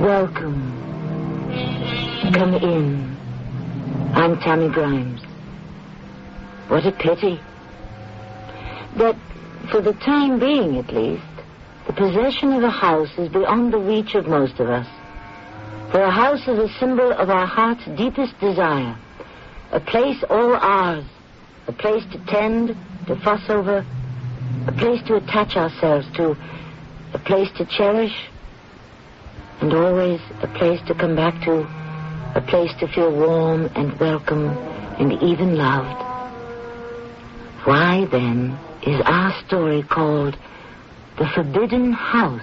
Welcome. Come in. I'm Tammy Grimes. What a pity that, for the time being at least, the possession of a house is beyond the reach of most of us. For a house is a symbol of our heart's deepest desire, a place all ours, a place to tend, to fuss over, a place to attach ourselves to, a place to cherish, and always a place to come back to, a place to feel warm and welcome and even loved. Why, then, is our story called The Forbidden House?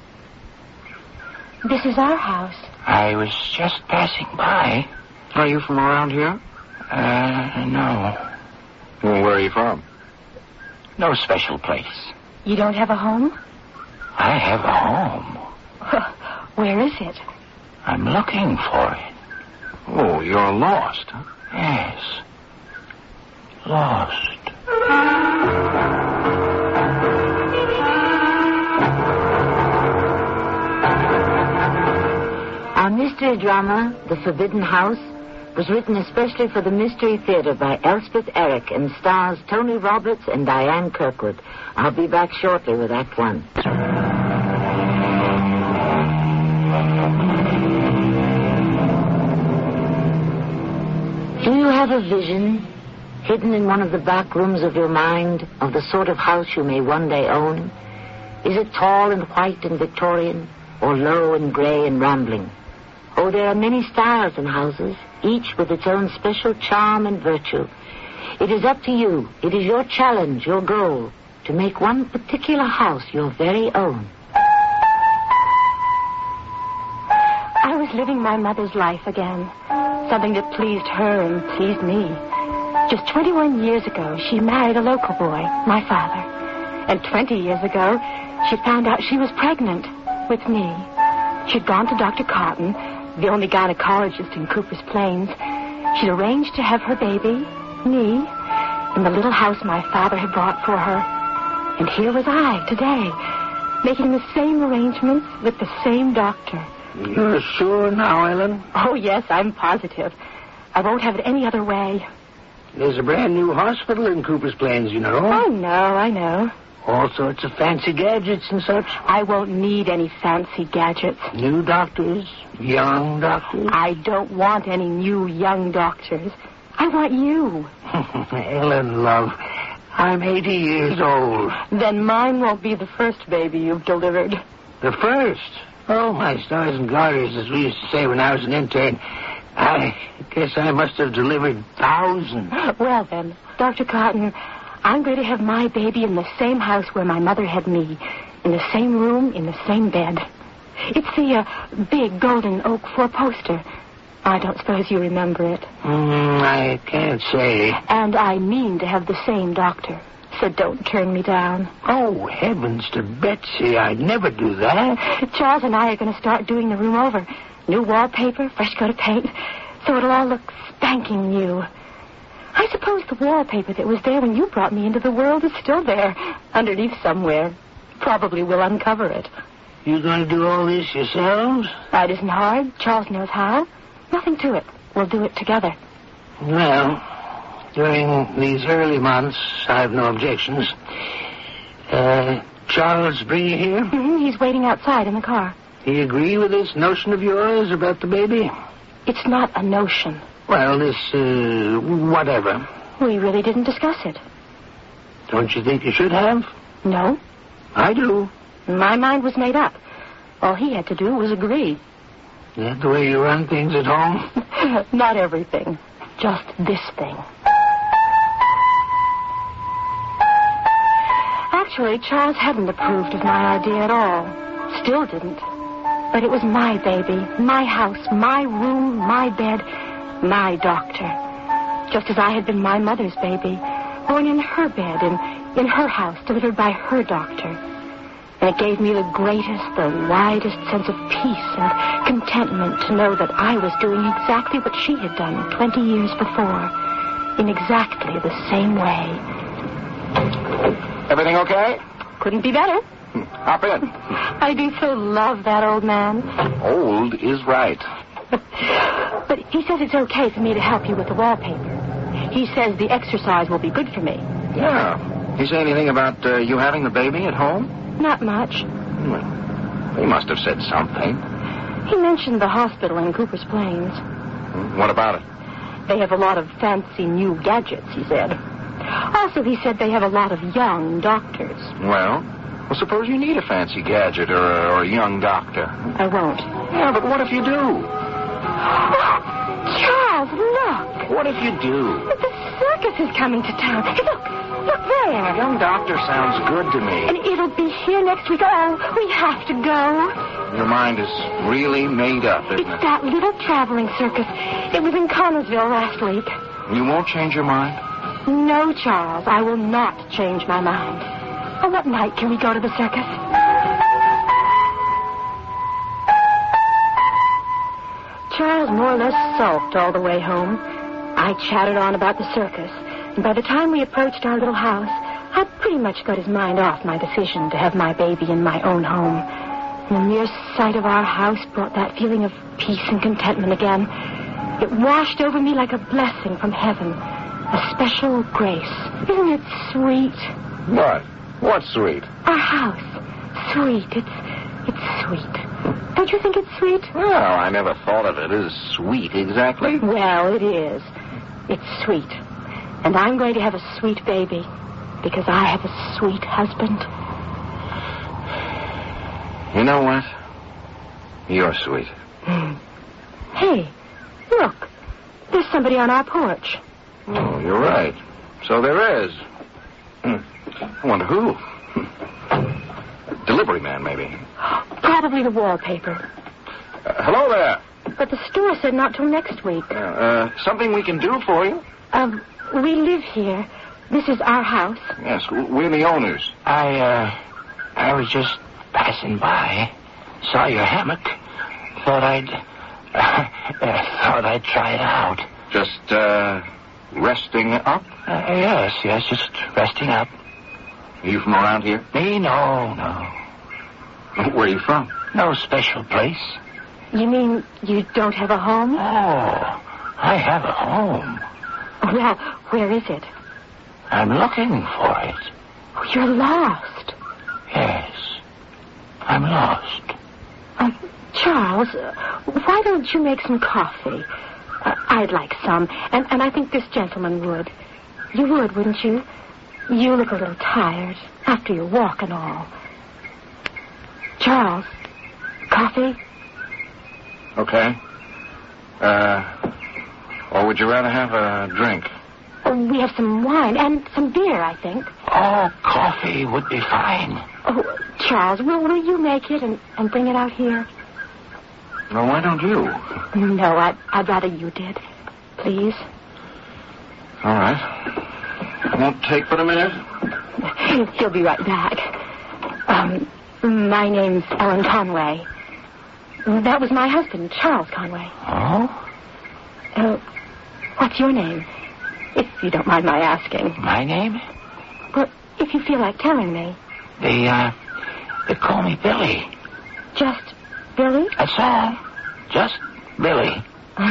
This is our house. I was just passing by. Are you from around here? No. Well, where are you from? No special place. You don't have a home? I have a home. Where is it? I'm looking for it. Oh, you're lost, huh? Yes. Lost. Our mystery drama, The Forbidden House, was written especially for the Mystery Theater by Elspeth Eric and stars Tony Roberts and Diane Kirkwood. I'll be back shortly with Act One. Do you have a vision, hidden in one of the back rooms of your mind, of the sort of house you may one day own? Is it tall and white and Victorian, or low and gray and rambling? Oh, there are many styles in houses, each with its own special charm and virtue. It is up to you. It is your challenge, your goal, to make one particular house your very own. I was living my mother's life again, something that pleased her and pleased me. Just 21 years ago, she married a local boy, my father. And 20 years ago, she found out she was pregnant with me. She'd gone to Dr. Cotton, the only gynecologist in Cooper's Plains. She'd arranged to have her baby, me, in the little house my father had bought for her. And here was I, today, making the same arrangements with the same doctor. You're sure now, Ellen? Oh, yes, I'm positive. I won't have it any other way. There's a brand new hospital in Cooper's Plains, you know. I know. All sorts of fancy gadgets and such. I won't need any fancy gadgets. New doctors, young doctors. I don't want any new young doctors. I want you. Ellen, love, I'm 80 years old. Then mine won't be the first baby you've delivered. The first? Oh, my stars and garters, as we used to say when I was an intern. I guess I must have delivered thousands. Well, then, Dr. Cotton, I'm going to have my baby in the same house where my mother had me. In the same room, in the same bed. It's the big golden oak four-poster. I don't suppose you remember it. I can't say. And I mean to have the same doctor. So don't turn me down. Oh, heavens to Betsy, I'd never do that. Charles and I are going to start doing the room over. New wallpaper, fresh coat of paint, so it'll all look spanking new. I suppose the wallpaper that was there when you brought me into the world is still there, underneath somewhere. Probably we'll uncover it. You going to do all this yourselves? It isn't hard. Charles knows how. Nothing to it. We'll do it together. Well, during these early months, I have no objections. Charles bring you here? Mm-hmm. He's waiting outside in the car. He agree with this notion of yours about the baby? It's not a notion. Well, this, whatever. We really didn't discuss it. Don't you think you should have? No. I do. My mind was made up. All he had to do was agree. Is that the way you run things at home? Not everything. Just this thing. Actually, Charles hadn't approved of my idea at all. Still didn't. But it was my baby, my house, my room, my bed, my doctor. Just as I had been my mother's baby, born in her bed, in her house, delivered by her doctor. And it gave me the greatest, the widest sense of peace and contentment to know that I was doing exactly what she had done 20 years before, in exactly the same way. Everything okay? Couldn't be better. Hop in. I do so love that old man. Old is right. But he says it's okay for me to help you with the wallpaper. He says the exercise will be good for me. Yeah. He say anything about you having the baby at home? Not much. Well, he must have said something. He mentioned the hospital in Cooper's Plains. What about it? They have a lot of fancy new gadgets, he said. Also, he said they have a lot of young doctors. Well, suppose you need a fancy gadget or a young doctor. I won't. Yeah, but what if you do? Charles, look. What if you do? The circus is coming to town. Hey, look there. A young doctor sounds good to me. And it'll be here next week. Oh, we have to go. Your mind is really made up, isn't It's it? that little traveling circus. It was in Connersville last week. You won't change your mind? No, Charles, I will not change my mind. On what night can we go to the circus? Charles more or less sulked all the way home. I chatted on about the circus, and by the time we approached our little house, I'd pretty much got his mind off my decision to have my baby in my own home. And the mere sight of our house brought that feeling of peace and contentment again. It washed over me like a blessing from heaven, a special grace. Isn't it sweet? What? What's sweet? Our house. Sweet. It's sweet. Don't you think it's sweet? Well, I never thought of it as sweet exactly. Well, it is. It's sweet. And I'm going to have a sweet baby because I have a sweet husband. You know what? You're sweet. Hey, look. There's somebody on our porch. Oh, you're right. So there is. I wonder who. Delivery man, maybe. Probably the wallpaper. Hello there. But the store said not till next week. Something we can do for you? We live here. This is our house. Yes, we're the owners. I was just passing by. Saw your hammock. Thought I'd try it out. Just, resting up? Yes, just resting up. Are you from around here? Me? No. Where are you from? No special place. You mean you don't have a home? Oh, I have a home. Well, where is it? I'm looking for it. Oh, you're lost. Yes, I'm lost. Charles, why don't you make some coffee? I'd like some, and I think this gentleman would. You would, wouldn't you? You look a little tired after your walk and all. Charles, coffee? Okay. Or would you rather have a drink? Oh, we have some wine and some beer, I think. Oh, coffee would be fine. Oh, Charles, will you make it and bring it out here? Well, why don't you? No, I'd rather you did. Please. All right. Won't take but a minute. He'll be right back. My name's Ellen Conway. That was my husband, Charles Conway. Oh? What's your name? If you don't mind my asking. My name? Well, if you feel like telling me. They call me Billy. Just Billy? That's all. Just Billy.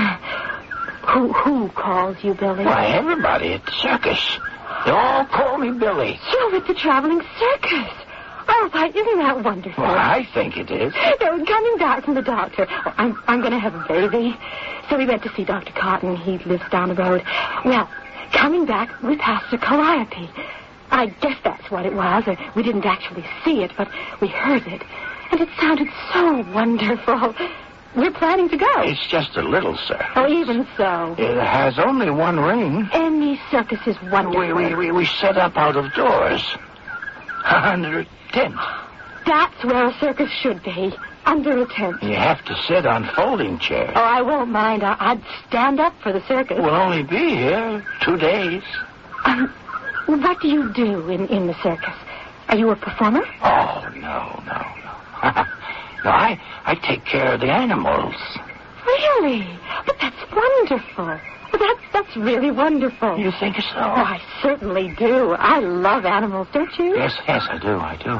Who calls you Billy? Why, everybody at the circus. They all call me Billy. You're with the traveling circus. Oh, why, isn't that wonderful? Well, I think it is. No, coming back from the doctor. Oh, I'm going to have a baby. So we went to see Dr. Cotton. He lives down the road. Well, coming back, we passed a calliope. I guess that's what it was. We didn't actually see it, but we heard it. And it sounded so wonderful. We're planning to go. It's just a little circus. Oh, even so. It has only one ring. Any circus is wonderful. We set up out of doors. Under a tent. That's where a circus should be. Under a tent. You have to sit on folding chairs. Oh, I won't mind. I'd stand up for the circus. We'll only be here 2 days. What do you do in the circus? Are you a performer? Oh, no. No, I take care of the animals. Really? But that's wonderful. That's really wonderful. You think so? Oh, I certainly do. I love animals, don't you? Yes, I do.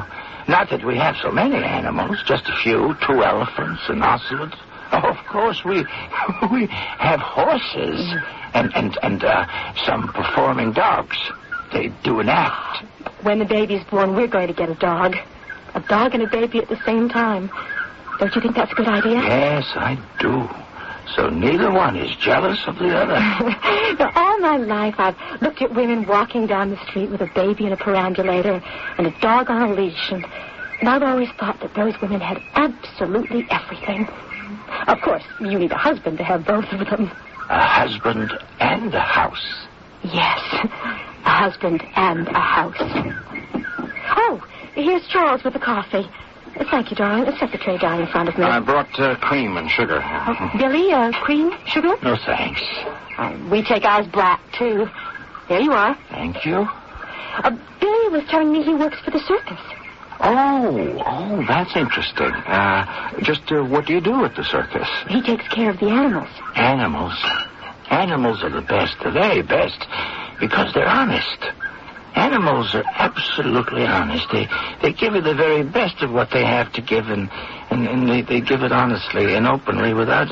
Not that we have so many animals, just a few, 2 elephants, an ocelot. Oh, of course, we have horses and some performing dogs. They do an act. When the baby's born, we're going to get a dog. A dog and a baby at the same time. Don't you think that's a good idea? Yes, I do. So neither one is jealous of the other. Now, all my life, I've looked at women walking down the street with a baby in a perambulator and a dog on a leash, and I've always thought that those women had absolutely everything. Of course, you need a husband to have both of them. A husband and a house. Yes, a husband and a house. Oh, here's Charles with the coffee. Thank you, darling. Set the tray down in front of me. I brought cream and sugar. Billy, cream, sugar? No, thanks. We take ours black, too. There you are. Thank you. Billy was telling me he works for the circus. Oh, that's interesting. Just what do you do at the circus? He takes care of the animals. Animals? Animals are the best, the very best, because they're honest. Animals are absolutely honest. They give you the very best of what they have to give, and they give it honestly and openly without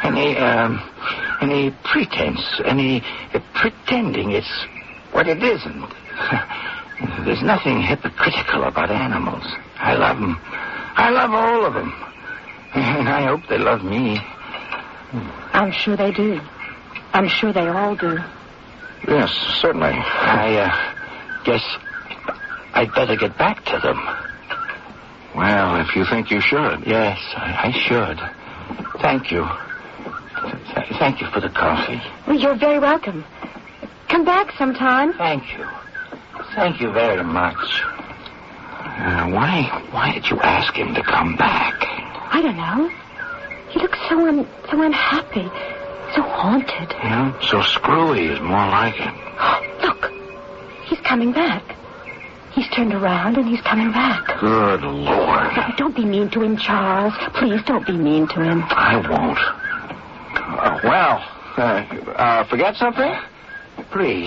any pretense, any pretending it's what it isn't. There's nothing hypocritical about animals. I love them. I love all of them. And I hope they love me. I'm sure they do. I'm sure they all do. Yes, certainly. I guess I'd better get back to them. Well, if you think you should. Yes, I should. Thank you. Thank you for the coffee. Well, you're very welcome. Come back sometime. Thank you. Thank you very much. Why did you ask him to come back? I don't know. He looks so unhappy, so haunted. Yeah, so screwy is more like it. Look, he's coming back. He's turned around and he's coming back. Good Lord. Now, don't be mean to him, Charles. Please don't be mean to him. I won't. Forget something? Please.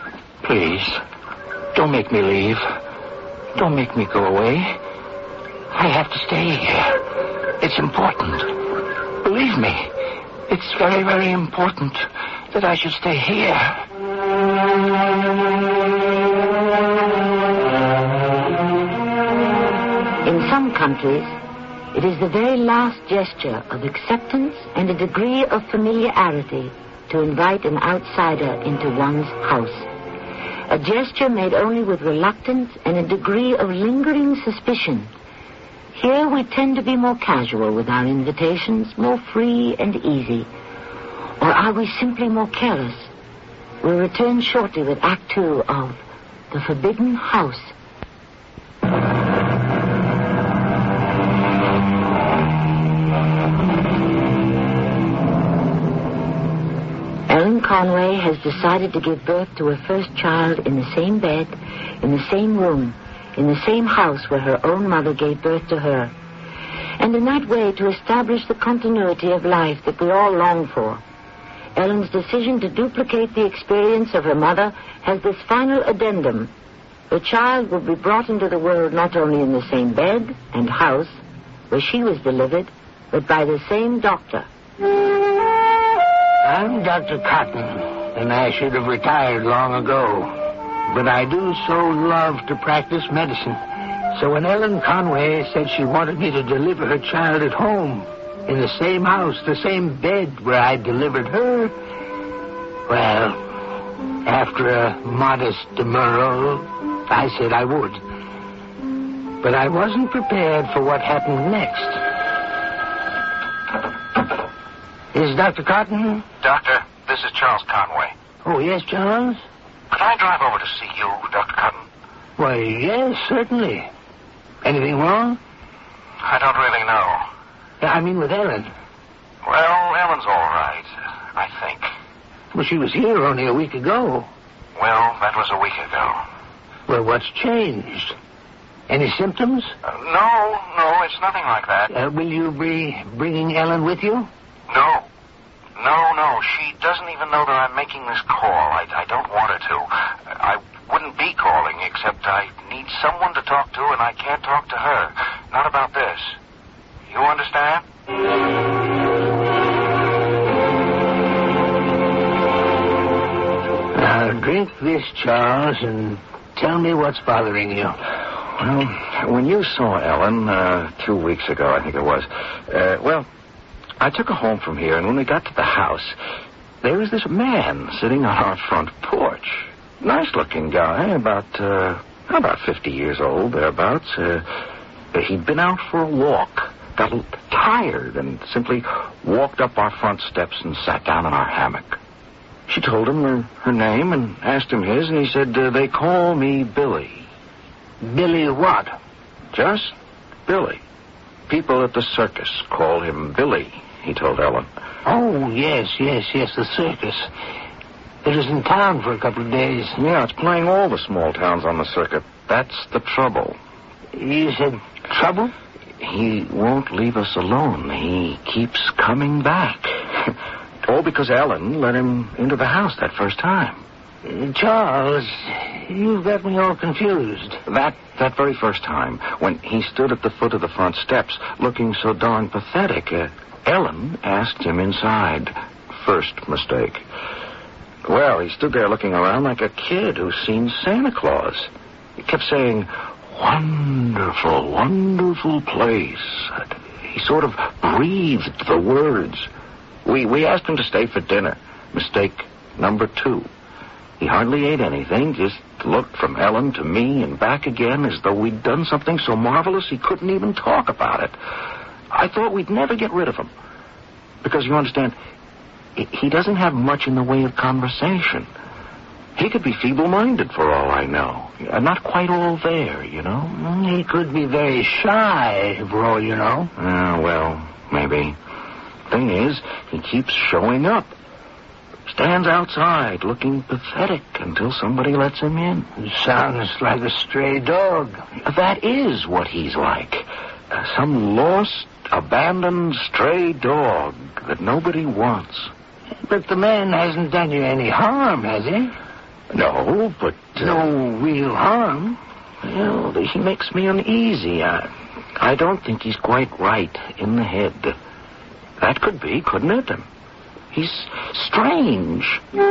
Don't make me leave. Don't make me go away. I have to stay here. It's important. Believe me, it's very, very important that I should stay here. In some countries, it is the very last gesture of acceptance and a degree of familiarity to invite an outsider into one's house. A gesture made only with reluctance and a degree of lingering suspicion. Here we tend to be more casual with our invitations, more free and easy. Or are we simply more careless? We'll return shortly with Act 2 of The Forbidden House. Ellen Conway has decided to give birth to her first child in the same bed, in the same room, in the same house where her own mother gave birth to her, and in that way to establish the continuity of life that we all long for. Ellen's decision to duplicate the experience of her mother has this final addendum. The child will be brought into the world not only in the same bed and house where she was delivered, but by the same doctor. I'm Dr. Cotton, and I should have retired long ago. But I do so love to practice medicine. So when Ellen Conway said she wanted me to deliver her child at home, in the same house, the same bed where I delivered her, well, after a modest demurral, I said I would. But I wasn't prepared for what happened next. Is Dr. Cotton? Doctor, this is Charles Conway. Oh, yes, Charles? Could I drive over to see you, Dr. Cotton? Why, yes, certainly. Anything wrong? I don't really know. I mean with Ellen. Well, Ellen's all right, I think. Well, she was here only a week ago. Well, that was a week ago. Well, what's changed? Any symptoms? No, it's nothing like that. Will you be bringing Ellen with you? No. She doesn't even know that I'm making this call. I don't want her to. I wouldn't be calling, except I need someone to talk to, and I can't talk to her. Not about this. You understand? Now, drink this, Charles, and tell me what's bothering you. Well, when you saw Ellen 2 weeks ago, I think it was, I took her home from here, and when we got to the house, there was this man sitting on our front porch. Nice-looking guy, about 50 years old, thereabouts. He'd been out for a walk, got tired, and simply walked up our front steps and sat down in our hammock. She told him her name and asked him his, and he said, they call me Billy. Billy what? Just Billy. People at the circus call him Billy, he told Ellen. Oh, yes, the circus. It was in town for a couple of days. Yeah, it's playing all the small towns on the circuit. That's the trouble. You said trouble? He won't leave us alone. He keeps coming back. All because Ellen let him into the house that first time. Charles, you've got me all confused. That very first time, when he stood at the foot of the front steps, looking so darn pathetic, Ellen asked him inside. First mistake. Well, he stood there looking around like a kid who's seen Santa Claus. He kept saying, wonderful, wonderful place. He sort of breathed the words. We asked him to stay for dinner. Mistake number 2. He hardly ate anything, just looked from Ellen to me and back again as though we'd done something so marvelous he couldn't even talk about it. I thought we'd never get rid of him. Because, you understand, he doesn't have much in the way of conversation. He could be feeble-minded for all I know. Not quite all there, you know. He could be very shy for all you know. Well, maybe. Thing is, he keeps showing up. Stands outside looking pathetic until somebody lets him in. Sounds like a stray dog. That is what he's like. Some lost, abandoned, stray dog that nobody wants. But the man hasn't done you any harm, has he? No, but... No real harm? Well, he makes me uneasy. I don't think he's quite right in the head. That could be, couldn't it? He's strange.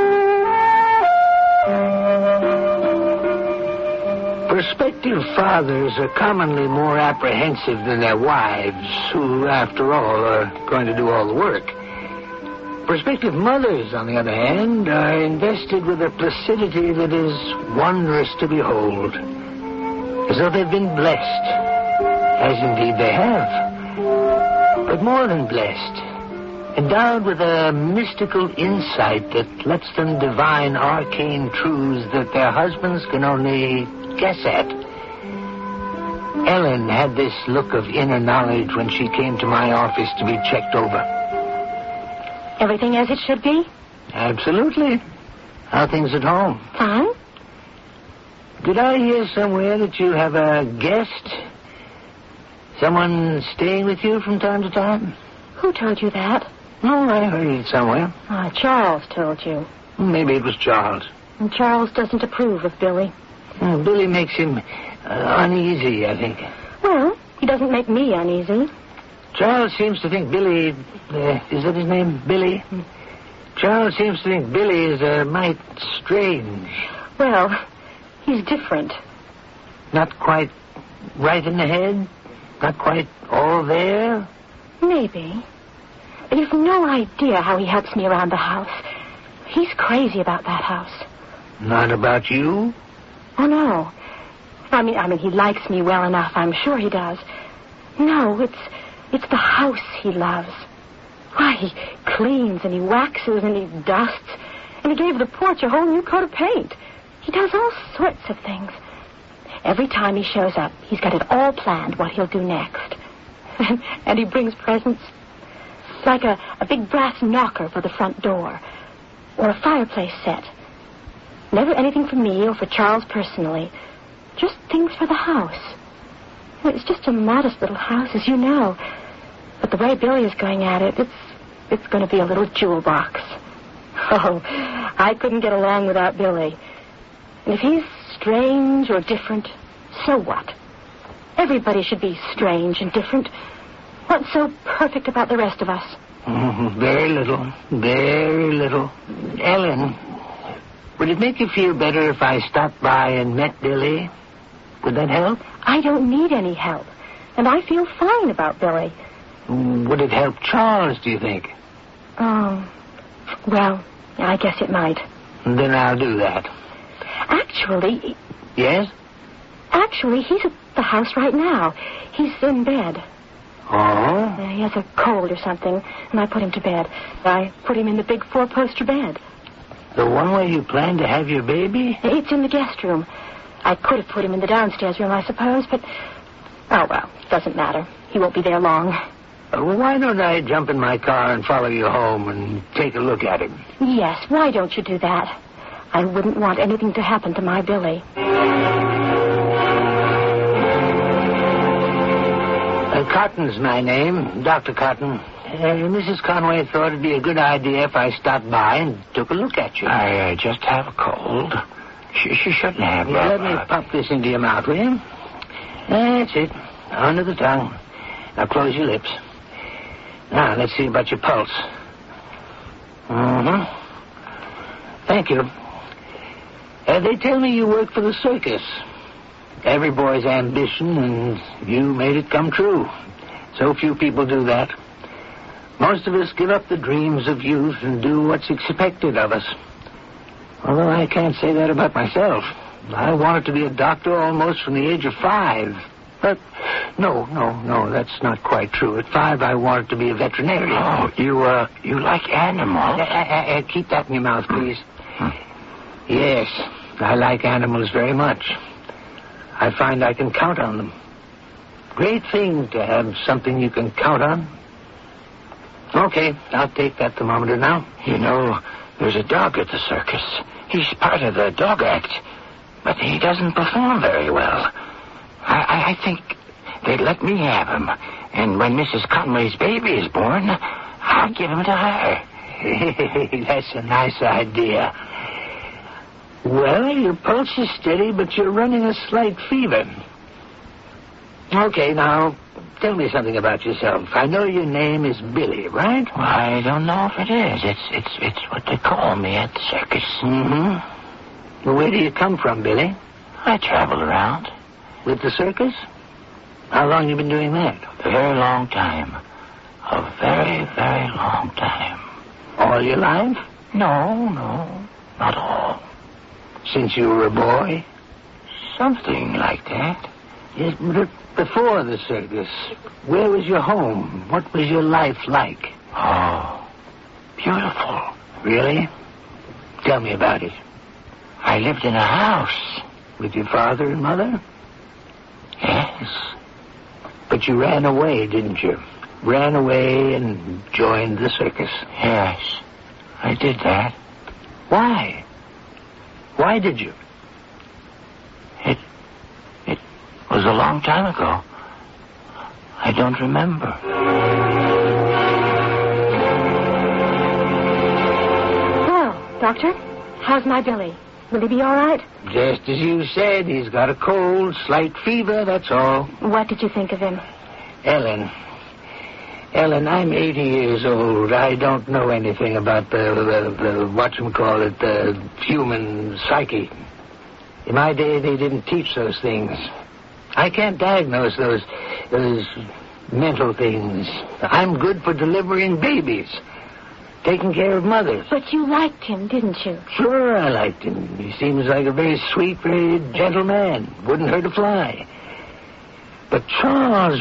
Prospective fathers are commonly more apprehensive than their wives, who, after all, are going to do all the work. Prospective mothers, on the other hand, are invested with a placidity that is wondrous to behold, as though they've been blessed, as indeed they have. But more than blessed, endowed with a mystical insight that lets them divine arcane truths that their husbands can only guess at. Ellen had this look of inner knowledge when she came to my office to be checked over. Everything as it should be? Absolutely. How are things at home? Fine. Did I hear somewhere that you have a guest? Someone staying with you from time to time? Who told you that? Oh, I heard it somewhere. Charles told you. Maybe it was Charles. And Charles doesn't approve of Billy. Billy makes him uneasy, I think. Well, he doesn't make me uneasy. Charles seems to think Billy... is that his name? Billy? Charles seems to think Billy is a mite strange. Well, he's different. Not quite right in the head? Not quite all there? Maybe. But you've no idea how he helps me around the house. He's crazy about that house. Not about you? Oh, no. I mean, he likes me well enough. I'm sure he does. No, it's the house he loves. Why, he cleans and he waxes and he dusts. And he gave the porch a whole new coat of paint. He does all sorts of things. Every time he shows up, he's got it all planned what he'll do next. And he brings presents. Like a big brass knocker for the front door. Or a fireplace set. Never anything for me or for Charles personally. Just things for the house. It's just a modest little house, as you know. But the way Billy is going at it, it's going to be a little jewel box. Oh, I couldn't get along without Billy. And if he's strange or different, so what? Everybody should be strange and different. What's so perfect about the rest of us? Very little. Very little. Ellen, would it make you feel better if I stopped by and met Billy? Would that help? I don't need any help. And I feel fine about Billy. Would it help Charles, do you think? Oh, well, I guess it might. Then I'll do that. Actually... Yes? Actually, he's at the house right now. He's in bed. Oh? He has a cold or something, and I put him to bed. I put him in the big four-poster bed. The one where you plan to have your baby? It's in the guest room. I could have put him in the downstairs room, I suppose, but... Oh, well, doesn't matter. He won't be there long. Well, why don't I jump in my car and follow you home and take a look at him? Yes, why don't you do that? I wouldn't want anything to happen to my Billy. Cotton's my name, Dr. Cotton. Mrs. Conway thought it'd be a good idea if I stopped by and took a look at you. I just have a cold. She shouldn't have. Let me pop this into your mouth, will you? That's it. Under the tongue. Now close your lips. Now, let's see about your pulse. Thank you. They tell me you work for the circus. Every boy's ambition, and you made it come true. So few people do that. Most of us give up the dreams of youth and do what's expected of us. Although I can't say that about myself. I wanted to be a doctor almost from the age of 5. But no, that's not quite true. At 5, I wanted to be a veterinarian. Oh, you like animals? Keep that in your mouth, please. Yes, I like animals very much. I find I can count on them. Great thing to have something you can count on. Okay, I'll take that thermometer now. You know, there's a dog at the circus. He's part of the dog act, but he doesn't perform very well. I think they'd let me have him, and when Mrs. Conway's baby is born, I'll give him to her. That's a nice idea. Well, your pulse is steady, but you're running a slight fever. Okay, now, tell me something about yourself. I know your name is Billy, right? Well, I don't know if it is. It's what they call me at the circus. Well, where do you come from, Billy? I travel around. With the circus? How long you been doing that? A very long time. A very, very long time. All your life? No, not all. Since you were a boy? Something like that. Yes, but before the circus, where was your home? What was your life like? Oh, beautiful. Really? Tell me about it. I lived in a house. With your father and mother? Yes. But you ran away, didn't you? Ran away and joined the circus. Yes, I did that. Why? Why did you? It was a long time ago. I don't remember. Well, Doctor, how's my Billy? Will he be all right? Just as you said, he's got a cold, slight fever, that's all. What did you think of him? Ellen, I'm 80 years old. I don't know anything about the whatchamacallit, the human psyche. In my day, they didn't teach those things. I can't diagnose those mental things. I'm good for delivering babies, taking care of mothers. But you liked him, didn't you? Sure, I liked him. He seems like a very sweet, very gentle man. Wouldn't hurt a fly. But Charles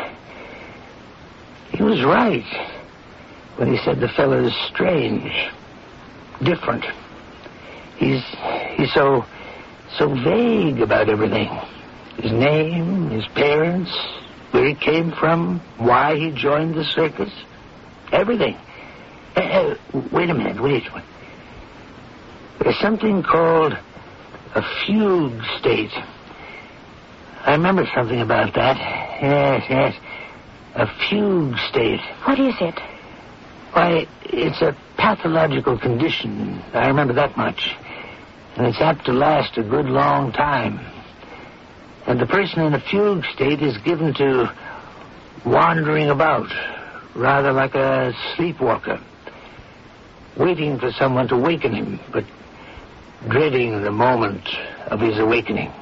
he was right when he said the fellow's strange, different. He's so vague about everything. His name, his parents, where he came from, why he joined the circus, everything. Wait a minute, wait. There's something called a fugue state. I remember something about that. Yes. A fugue state. What is it? Why, it's a pathological condition. I remember that much. And it's apt to last a good long time. And the person in a fugue state is given to wandering about, rather like a sleepwalker, waiting for someone to waken him, but dreading the moment of his awakening.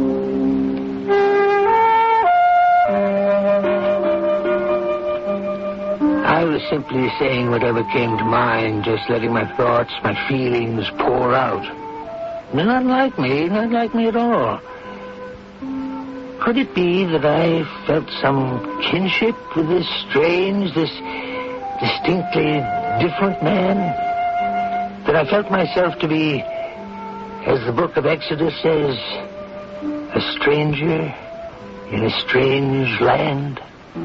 I was simply saying whatever came to mind, just letting my thoughts, my feelings pour out. Not like me at all. Could it be that I felt some kinship with this strange, this distinctly different man? That I felt myself to be, as the book of Exodus says, a stranger in a strange land?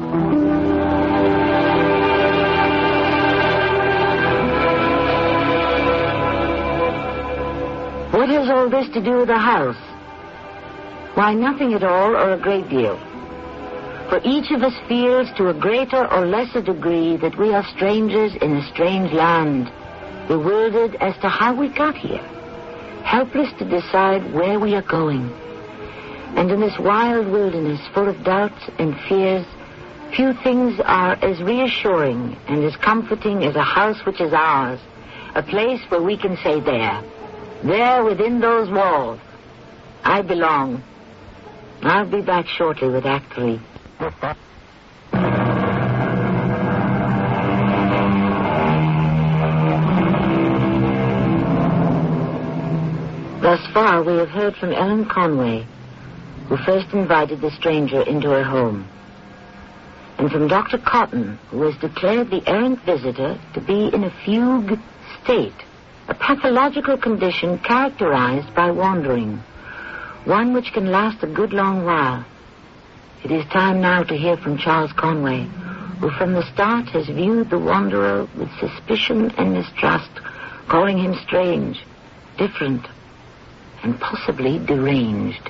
What has all this to do with the house? Why, nothing at all, or a great deal. For each of us feels to a greater or lesser degree that we are strangers in a strange land, bewildered as to how we got here, helpless to decide where we are going. And in this wild wilderness full of doubts and fears, few things are as reassuring and as comforting as a house which is ours, a place where we can say, there within those walls, I belong. I'll be back shortly with Act 3. Thus far, we have heard from Ellen Conway, who first invited the stranger into her home, and from Dr. Cotton, who has declared the errant visitor to be in a fugue state, a pathological condition characterized by wandering, one which can last a good long while. It is time now to hear from Charles Conway, who from the start has viewed the wanderer with suspicion and mistrust, calling him strange, different, and possibly deranged.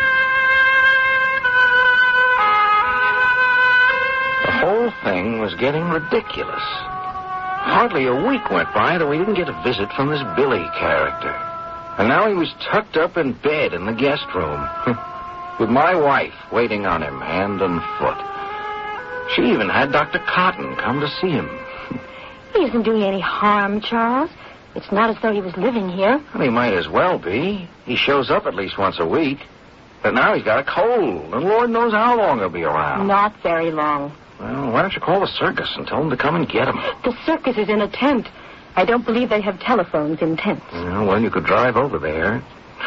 The whole thing was getting ridiculous. Hardly a week went by that we didn't get a visit from this Billy character. And now he was tucked up in bed in the guest room, with my wife waiting on him, hand and foot. She even had Dr. Cotton come to see him. He isn't doing any harm, Charles. It's not as though he was living here. Well, he might as well be. He shows up at least once a week. But now he's got a cold, and Lord knows how long he'll be around. Not very long. Well, why don't you call the circus and tell them to come and get him? The circus is in a tent. I don't believe they have telephones in tents. Well, you could drive over there.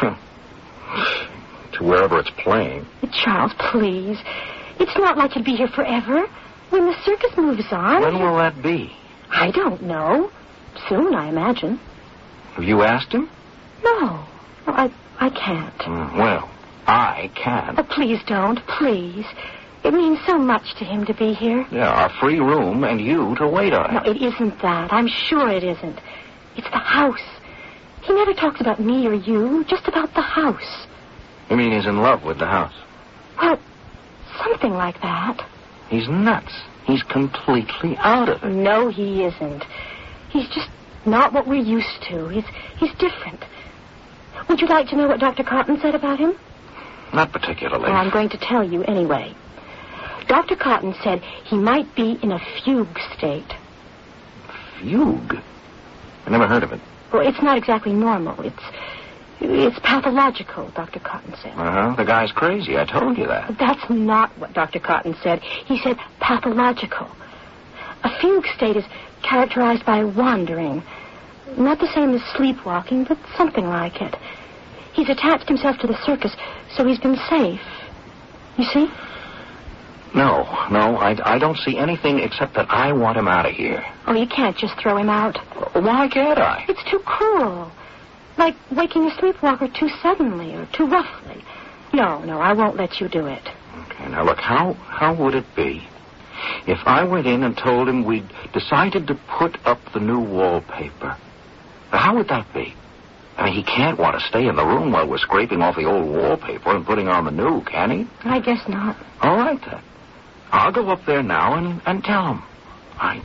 To wherever it's playing. Charles, please. It's not like you'll be here forever. When the circus moves on... When will that be? I don't know. Soon, I imagine. Have you asked him? No. I can't. Well, I can. Oh, please don't. Please. It means so much to him to be here. Yeah, our free room and you to wait on him. No, it isn't that. I'm sure it isn't. It's the house. He never talks about me or you, just about the house. You mean he's in love with the house? Well, something like that. He's nuts. He's completely out of it. No, he isn't. He's just not what we're used to. He's different. Would you like to know what Dr. Cotton said about him? Not particularly. Well, I'm going to tell you anyway. Dr. Cotton said he might be in a fugue state. Fugue? I never heard of it. Well, it's not exactly normal. It's pathological, Dr. Cotton said. The guy's crazy. I told you that. But that's not what Dr. Cotton said. He said pathological. A fugue state is characterized by wandering. Not the same as sleepwalking, but something like it. He's attached himself to the circus, so he's been safe. You see? No, I don't see anything except that I want him out of here. Oh, you can't just throw him out. Why can't I? It's too cruel. Like waking a sleepwalker too suddenly or too roughly. No, I won't let you do it. Okay, now look, how would it be if I went in and told him we'd decided to put up the new wallpaper? Now, how would that be? I mean, he can't want to stay in the room while we're scraping off the old wallpaper and putting on the new, can he? I guess not. All right, then. I'll go up there now and tell him. I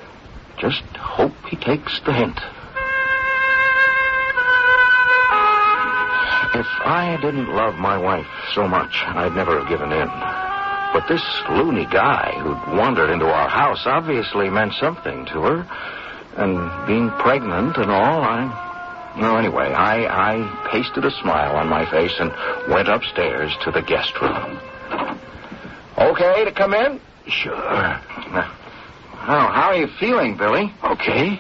just hope he takes the hint. If I didn't love my wife so much, I'd never have given in. But this loony guy who'd wandered into our house obviously meant something to her. And being pregnant and all, anyway, I pasted a smile on my face and went upstairs to the guest room. Okay to come in? Sure. How are you feeling, Billy? Okay.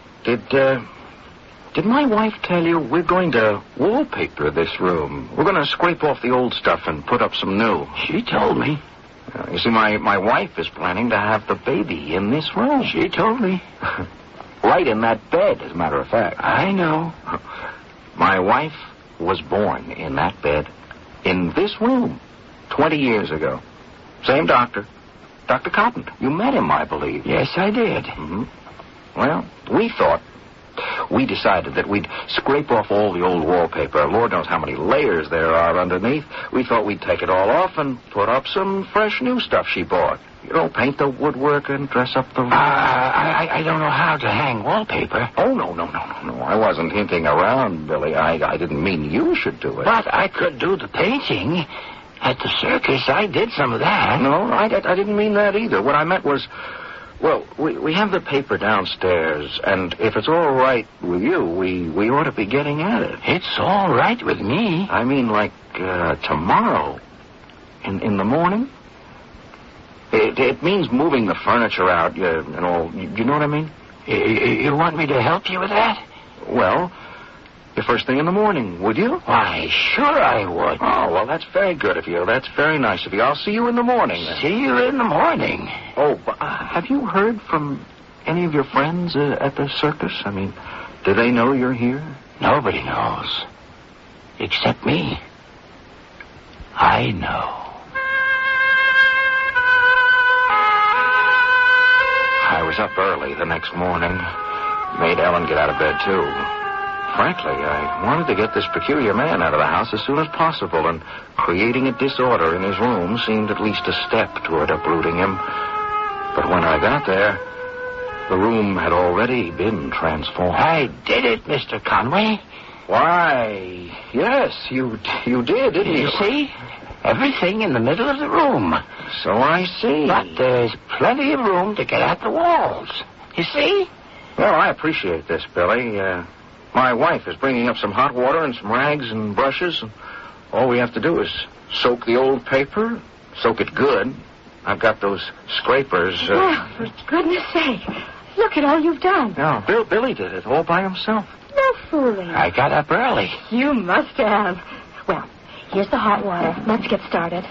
Did my wife tell you we're going to wallpaper this room? We're going to scrape off the old stuff and put up some new. She told me. You see, my wife is planning to have the baby in this room. She told me. Right in that bed, as a matter of fact. I know. My wife was born in that bed, in this room, 20 years ago. Same doctor, Dr. Cotton. You met him, I believe. Yes, I did. Mm-hmm. Well, we decided that we'd scrape off all the old wallpaper. Lord knows how many layers there are underneath. We thought we'd take it all off and put up some fresh new stuff she bought. You know, paint the woodwork and dress up the room. I don't know how to hang wallpaper. Oh, no. I wasn't hinting around, Billy. I didn't mean you should do it. But I could do the painting. At the circus, I did some of that. No, I didn't mean that either. What I meant was, well, we have the paper downstairs, and if it's all right with you, we ought to be getting at it. It's all right with me. I mean, like, tomorrow, in the morning. It means moving the furniture out, and all. You know what I mean? You want me to help you with that? Well, the first thing in the morning, would you? Why, sure I would. Oh, well, that's very good of you. That's very nice of you. I'll see you in the morning, then. See you in the morning. Oh, but, have you heard from any of your friends at the circus? I mean, do they know you're here? Nobody knows. Except me. I know. I was up early the next morning. Made Ellen get out of bed, too. Frankly, I wanted to get this peculiar man out of the house as soon as possible, and creating a disorder in his room seemed at least a step toward uprooting him. But when I got there, the room had already been transformed. I did it, Mr. Conway. Why, yes, you did, didn't you? You see? Everything in the middle of the room. So I see. But there's plenty of room to get at the walls. You see? Well, I appreciate this, Billy. My wife is bringing up some hot water and some rags and brushes. And all we have to do is soak the old paper, soak it good. I've got those scrapers. Oh, for goodness sake. Look at all you've done. No, Billy did it all by himself. No fooling. I got up early. You must have. Well, here's the hot water. Let's get started.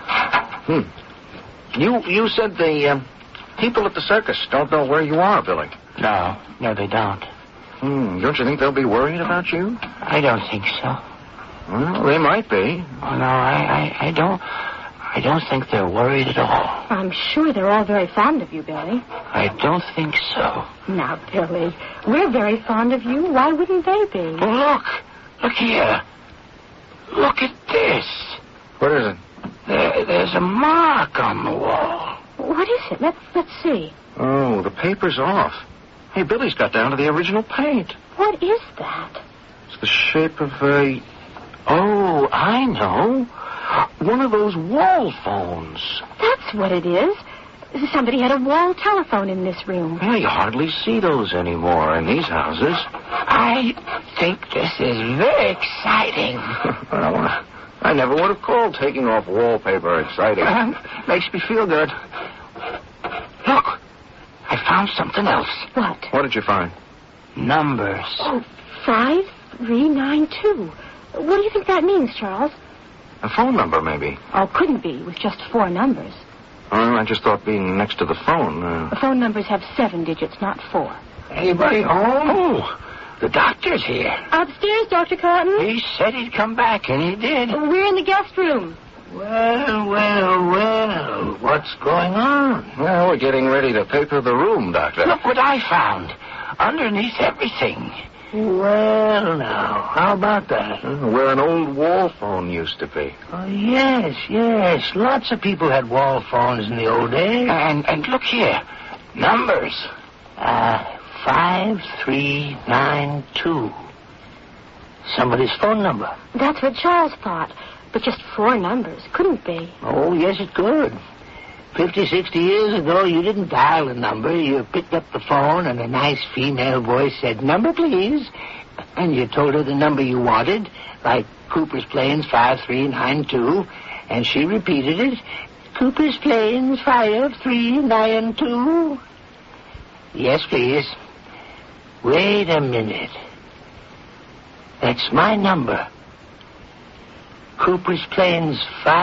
You said the people at the circus don't know where you are, Billy. No, they don't. Don't you think they'll be worried about you? I don't think so. Well, they might be. Oh, no, I don't think they're worried at all. I'm sure they're all very fond of you, Billy. I don't think so. Now, Billy, we're very fond of you. Why wouldn't they be? Well, look here. Look at this. What is it? There's a mark on the wall. What is it? Let's see. Oh, the paper's off. Hey, Billy's got down to the original paint. What is that? It's the shape of a... Oh, I know. One of those wall phones. That's what it is. Somebody had a wall telephone in this room. Well, you hardly see those anymore in these houses. I think this is very exciting. Well, I never would have called taking off wallpaper exciting. Makes me feel good. Look, I found something else. What? What did you find? Numbers. Oh, 5392. What do you think that means, Charles? A phone number, maybe. Oh, couldn't be, with just 4 numbers. Well, I just thought being next to the phone... The phone numbers have 7 digits, not 4. Anybody home? Oh, the doctor's here. Upstairs, Dr. Cotton. He said he'd come back, and he did. We're in the guest room. Well, what's going on? Well, we're getting ready to paper the room, Doctor. Look what I found. Underneath everything. Well, now, how about that? Where an old wall phone used to be. Oh, yes. Lots of people had wall phones in the old days. And look here. Numbers. 5392. Somebody's phone number. That's what Charles thought. But just 4 numbers. Couldn't be. Oh, yes, it could. 50, 60 years ago, you didn't dial a number. You picked up the phone, and a nice female voice said, "Number, please." And you told her the number you wanted, like Cooper's Plains 5392, and she repeated it. "Cooper's Plains 5392. Yes, please. Wait a minute. That's my number. Cooper's Plains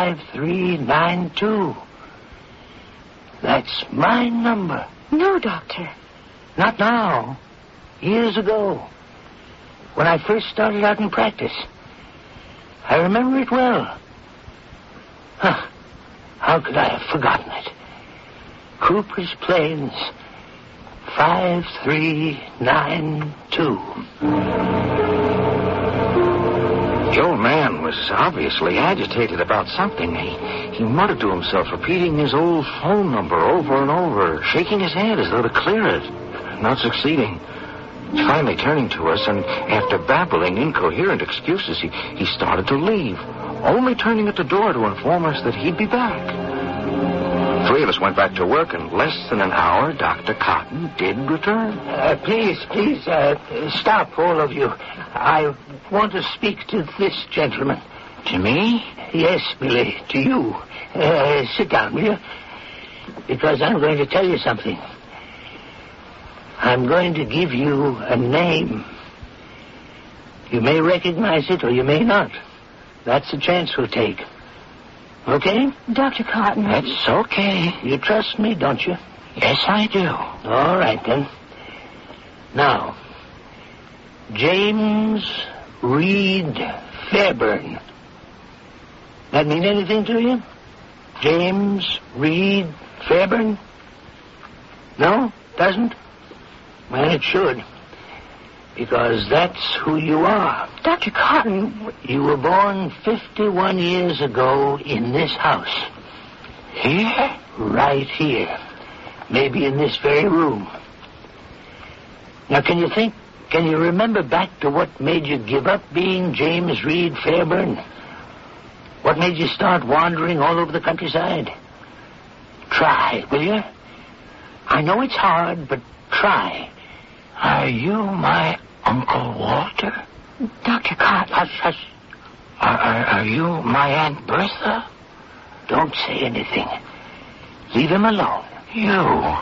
5392. That's my number. No, Doctor. Not now. Years ago. When I first started out in practice. I remember it well. Huh. How could I have forgotten it? Cooper's Plains 5392. The old man was obviously agitated about something. He muttered to himself, repeating his old phone number over and over, shaking his head as though to clear it, not succeeding. Finally turning to us, and after babbling incoherent excuses, he started to leave, only turning at the door to inform us that he'd be back. 3 of us went back to work. In less than an hour, Dr. Cotton did return. Please, stop, all of you. I want to speak to this gentleman. To me? Yes, Billy, to you. Sit down, will you? Because I'm going to tell you something. I'm going to give you a name. You may recognize it or you may not. That's a chance we'll take. Okay? Dr. Cotton. That's okay. You trust me, don't you? Yes, I do. All right, then. Now, James Reed Fairburn. That mean anything to you? James Reed Fairburn? No? Doesn't? Well, it should. Because that's who you are. Dr. Cotton... You were born 51 years ago in this house. Here? Right here. Maybe in this very room. Now, can you remember back to what made you give up being James Reed Fairburn? What made you start wandering all over the countryside? Try, will you? I know it's hard, but try. Are you my Uncle Walter? Dr. Cotton. Hush, hush. Are you my Aunt Bertha? Don't say anything. Leave him alone. You?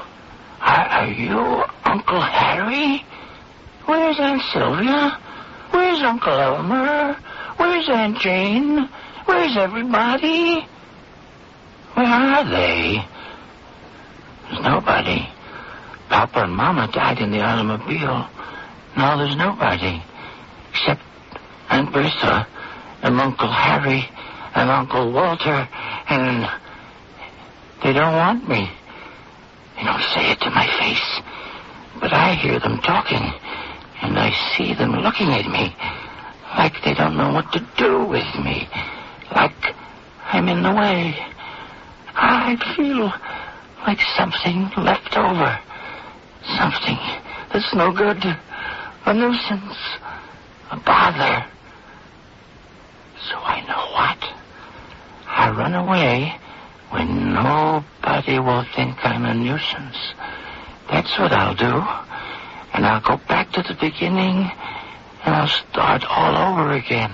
Are you Uncle Harry? Where's Aunt Sylvia? Where's Uncle Elmer? Where's Aunt Jane? Where's everybody? Where are they? There's nobody. Papa and Mama died in the automobile. Now there's nobody. Except Aunt Bertha and Uncle Harry and Uncle Walter, and they don't want me. They don't say it to my face, but I hear them talking, and I see them looking at me like they don't know what to do with me, like I'm in the way. I feel like something left over, something that's no good, a nuisance, a bother. So I know what. I run away when nobody will think I'm a nuisance. That's what I'll do. And I'll go back to the beginning, and I'll start all over again.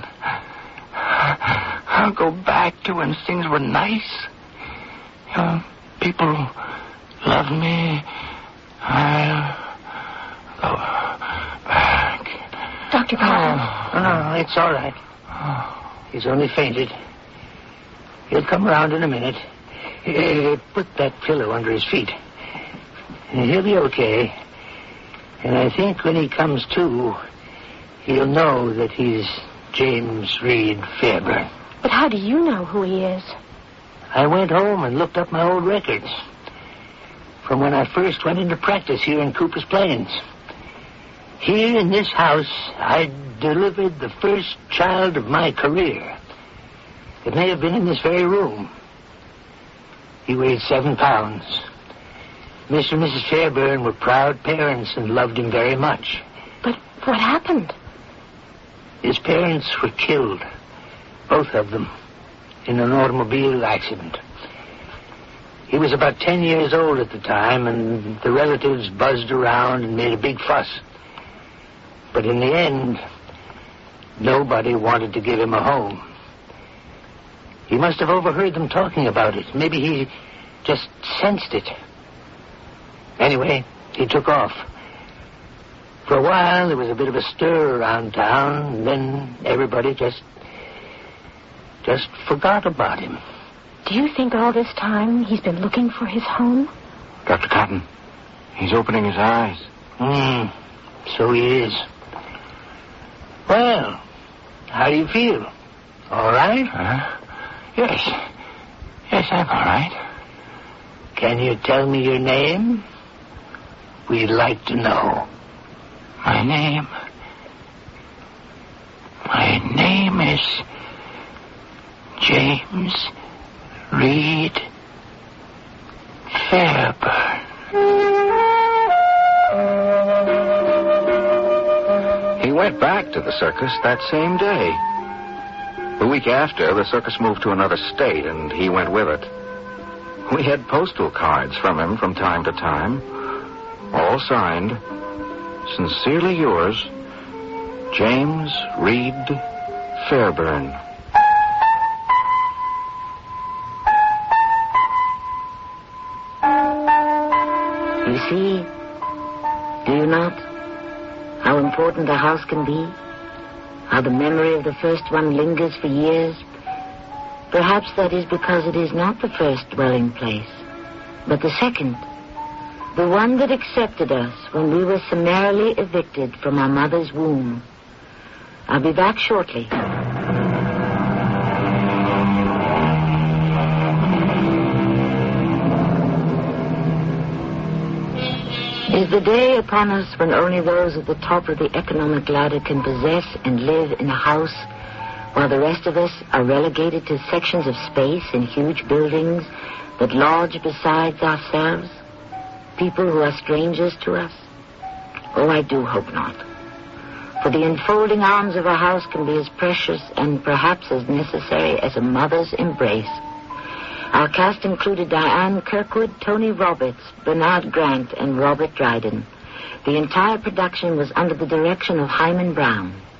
I'll go back to when things were nice. People love me. I'll go back. Dr. Cotton. No, it's all right. He's only fainted. He'll come around in a minute. Put that pillow under his feet. He'll be okay. And I think when he comes to, he'll know that he's James Reed Fairburn. But how do you know who he is? I went home and looked up my old records from when I first went into practice here in Cooper's Plains. Here in this house, I delivered the first child of my career. It may have been in this very room. He weighed 7 pounds. Mr. and Mrs. Fairburn were proud parents and loved him very much. But what happened? His parents were killed, both of them, in an automobile accident. He was about 10 years old at the time, and the relatives buzzed around and made a big fuss. But in the end, nobody wanted to give him a home. He must have overheard them talking about it. Maybe he just sensed it. Anyway, he took off. For a while, there was a bit of a stir around town, and then everybody just forgot about him. Do you think all this time he's been looking for his home? Dr. Cotton, he's opening his eyes. So he is. Well, how do you feel? All right? Yes. Yes, I'm all right. Can you tell me your name? We'd like to know. My name is James Reed Fairburn. He went back to the circus that same day. The week after, the circus moved to another state, and he went with it. We had postal cards from him from time to time, all signed, Sincerely yours, James Reed Fairburn. You see, do you not, how important a house can be? How the memory of the first one lingers for years? Perhaps that is because it is not the first dwelling place, but the second. The one that accepted us when we were summarily evicted from our mother's womb. I'll be back shortly. Is the day upon us when only those at the top of the economic ladder can possess and live in a house, while the rest of us are relegated to sections of space in huge buildings that lodge besides ourselves? People who are strangers to us? Oh, I do hope not. For the enfolding arms of a house can be as precious and perhaps as necessary as a mother's embrace. Our cast included Diane Kirkwood, Tony Roberts, Bernard Grant, and Robert Dryden. The entire production was under the direction of Hyman Brown.